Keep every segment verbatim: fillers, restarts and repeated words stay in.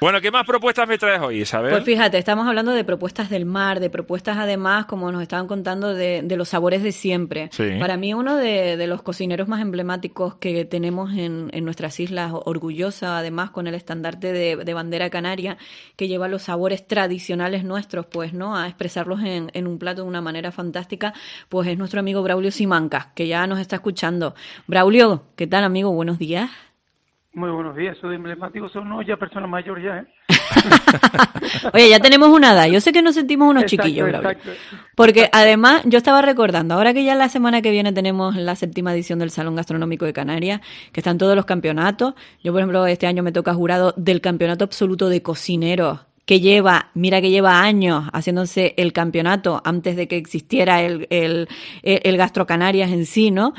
Bueno, ¿qué más propuestas me traes hoy, Isabel? Pues fíjate, estamos hablando de propuestas del mar, de propuestas además, como nos estaban contando, de, de los sabores de siempre. Sí. Para mí uno de, de los cocineros más emblemáticos que tenemos en, en nuestras islas, orgullosa además con el estandarte de, de bandera canaria, que lleva los sabores tradicionales nuestros, pues, ¿no? A expresarlos en, en un plato de una manera fantástica, pues es nuestro amigo Braulio Simancas, que ya nos está escuchando. Braulio, ¿qué tal, amigo? Buenos días. Muy buenos días, soy emblemático, son no ya personas mayores ya, ¿eh? Oye, ya tenemos una edad, yo sé que nos sentimos unos Exacto, chiquillos, Braulio. exacto. Porque además, yo estaba recordando, ahora que ya la semana que viene tenemos la séptima edición del Salón Gastronómico de Canarias, que están todos los campeonatos. Yo, por ejemplo, este año me toca jurado del Campeonato Absoluto de Cocineros, que lleva, mira que lleva años haciéndose el campeonato antes de que existiera el, el, el Gastro Canarias en sí, ¿no?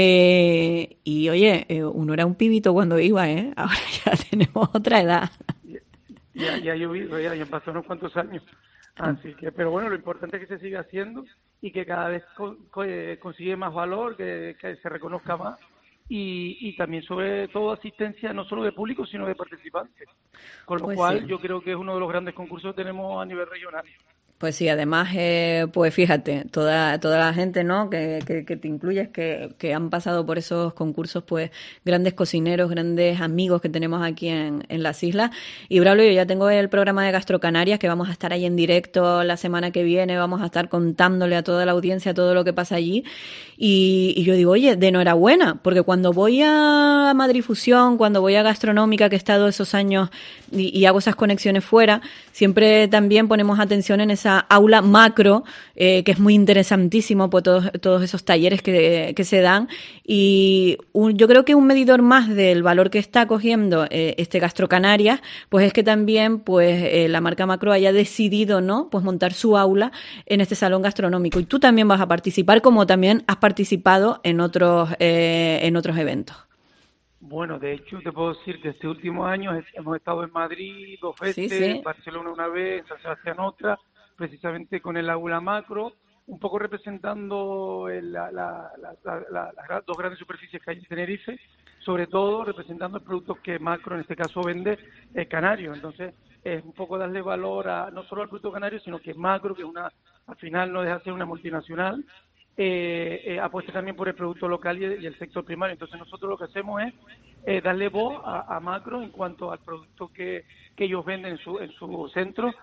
Eh, y oye, eh, uno era un pibito cuando iba, ¿eh? Ahora ya tenemos otra edad. Ya, ya ha llovido, ya, ya han pasado unos cuantos años. Así que, pero bueno, lo importante es que se siga haciendo y que cada vez co co consigue más valor, que, que se reconozca más. Y, y también sobre todo asistencia no solo de público sino de participantes, con lo Pues cual sí. yo creo que es uno de los grandes concursos que tenemos a nivel regional. Pues sí, además, eh, pues fíjate, toda toda la gente, ¿no? Que, que, que te incluyes, que, que han pasado por esos concursos, pues grandes cocineros, grandes amigos que tenemos aquí en, en las islas. Y Braulio, yo ya tengo el programa de Gastro Canarias, que vamos a estar ahí en directo la semana que viene, vamos a estar contándole a toda la audiencia todo lo que pasa allí. Y, y yo digo, oye, de enhorabuena, porque cuando voy a Madrid Fusión, cuando voy a Gastronómica, que he estado esos años y, y hago esas conexiones fuera, siempre también ponemos atención en esa aula macro, eh, que es muy interesantísimo, pues todos, todos esos talleres que, que se dan. Y un, yo creo que un medidor más del valor que está cogiendo eh, este Gastro Canarias, pues es que también pues eh, la marca Macro haya decidido, ¿no? Pues montar su aula en este salón gastronómico. Y tú también vas a participar, como también has participado en otros, eh, en otros eventos. Bueno, de hecho, te puedo decir que este último año hemos estado en Madrid dos veces, Sí, sí. en Barcelona una vez, en San Sebastián otra, precisamente con el aula macro, un poco representando el, la, la, la, la, la, las dos grandes superficies que hay en Tenerife, sobre todo representando el producto que macro en este caso vende eh, canario. Entonces, es un poco darle valor a no solo al producto canario, sino que macro, que es una, al final no deja de ser una multinacional, eh, eh, apuesta también por el producto local y, y el sector primario. Entonces nosotros lo que hacemos es eh, darle voz a, a macro en cuanto al producto que, que ellos venden en su, en su centro,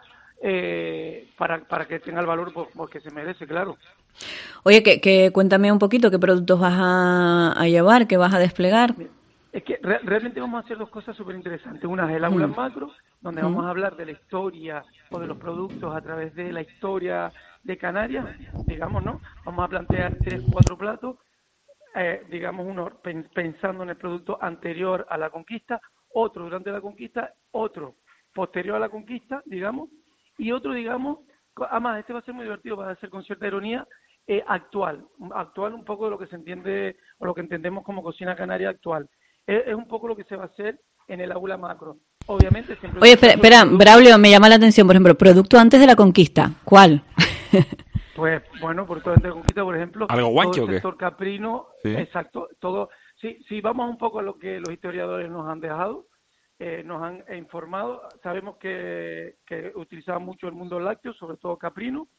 eh, para, para que tenga el valor por, por que se merece, claro. Oye, que, que cuéntame un poquito qué productos vas a, a llevar, qué vas a desplegar. Es que re realmente vamos a hacer dos cosas súper interesantes. Una es el aula Mm. macro, donde Mm. vamos a hablar de la historia o de los productos a través de la historia de Canarias, digamos, ¿no? Vamos a plantear tres, cuatro platos, eh, digamos, uno pen pensando en el producto anterior a la conquista, otro durante la conquista, otro posterior a la conquista, digamos, y otro, digamos, además, este va a ser muy divertido, va a ser con cierta ironía, eh, actual, actual un poco de lo que se entiende o lo que entendemos como cocina canaria actual. Es, es un poco lo que se va a hacer en el aula macro. Obviamente siempre... Oye, espera, espera, Braulio, me llama la atención, por ejemplo, producto antes de la conquista, ¿cuál? Pues, bueno, por todo antes de la conquista, por ejemplo, ¿Algo guanche todo o el qué? sector caprino, ¿Sí? exacto, todo... Si, si vamos un poco a lo que los historiadores nos han dejado, eh, nos han informado, sabemos que, que utilizaban mucho el mundo lácteo, sobre todo caprino,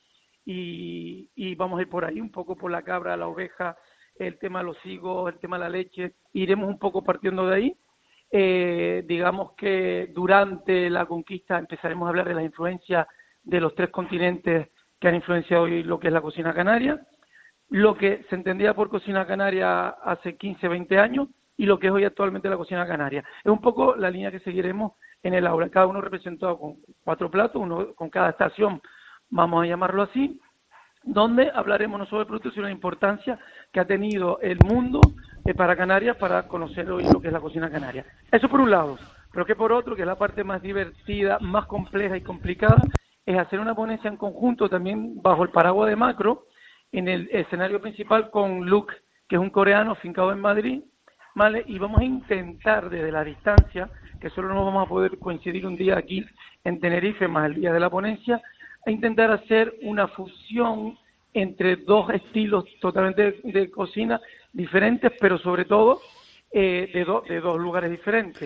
y, y vamos a ir por ahí, un poco por la cabra, la oveja, el tema de los higos, el tema de la leche, iremos un poco partiendo de ahí. Eh, digamos que durante la conquista empezaremos a hablar de la influencia de los tres continentes que han influenciado hoy lo que es la cocina canaria, lo que se entendía por cocina canaria hace quince, veinte años y lo que es hoy actualmente la cocina canaria. Es un poco la línea que seguiremos en el aula, cada uno representado con cuatro platos, uno con cada estación, vamos a llamarlo así, donde hablaremos no solo del producto, sino de la importancia que ha tenido el mundo eh, para Canarias, para conocer hoy lo que es la cocina canaria. Eso por un lado, pero que por otro, que es la parte más divertida, más compleja y complicada, es hacer una ponencia en conjunto también bajo el paraguas de macro, en el escenario principal con Luke, que es un coreano fincado en Madrid, ¿vale? Y vamos a intentar desde la distancia, que solo nos vamos a poder coincidir un día aquí en Tenerife, más el día de la ponencia, a intentar hacer una fusión entre dos estilos totalmente de, de cocina diferentes, pero sobre todo eh, de, do, de dos lugares diferentes.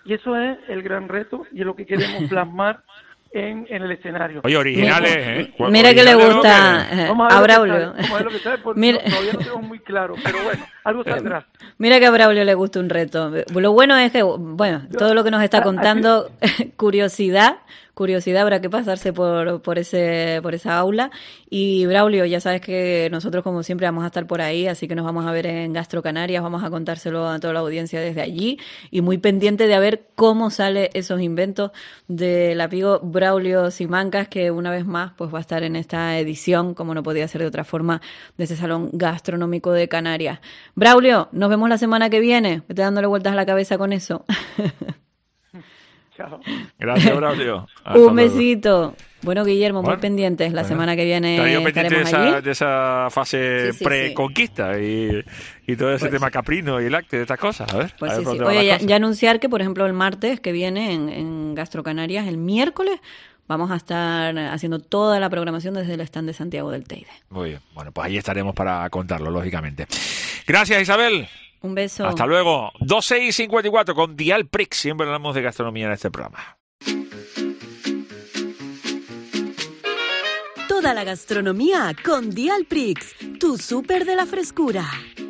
Y eso es el gran reto y es lo que queremos plasmar en, en el escenario. Oye, originales, ¿eh? Mira que le gusta eh, a Braulio. Vamos a ver lo que sale, porque Mira... no, todavía no tenemos muy claro, pero bueno, algo saldrá. Mira que a Braulio le gusta un reto. Lo bueno es que, bueno, todo lo que nos está contando, curiosidad, curiosidad, habrá que pasarse por, por ese, por esa aula. Y Braulio, ya sabes que nosotros como siempre vamos a estar por ahí, así que nos vamos a ver en Gastro Canarias, vamos a contárselo a toda la audiencia desde allí y muy pendiente de a ver cómo sale esos inventos del amigo Braulio Simancas, que una vez más pues va a estar en esta edición, como no podía ser de otra forma, de ese Salón Gastronómico de Canarias. Braulio, nos vemos la semana que viene. Vete dándole vueltas a la cabeza con eso. Chao. Gracias, Braulio. Hasta Un besito. Luego. Bueno, Guillermo, bueno, muy pendientes. La bueno. semana que viene estaremos estaremos de allí. esa, de esa fase sí, sí, pre-conquista sí. y, y todo ese pues, tema caprino y lácteo, de estas cosas. A ver. Pues a ver sí, sí. Oye, ya, ya anunciar que, por ejemplo, el martes que viene en, en Gastro Canarias, el miércoles, vamos a estar haciendo toda la programación desde el stand de Santiago del Teide. Muy bien. Bueno, pues ahí estaremos para contarlo, lógicamente. Gracias, Isabel. Un beso. Hasta luego. doce y cincuenta y cuatro con Dial Prix. Siempre hablamos de gastronomía en este programa. Toda la gastronomía con Dial Prix, tu súper de la frescura.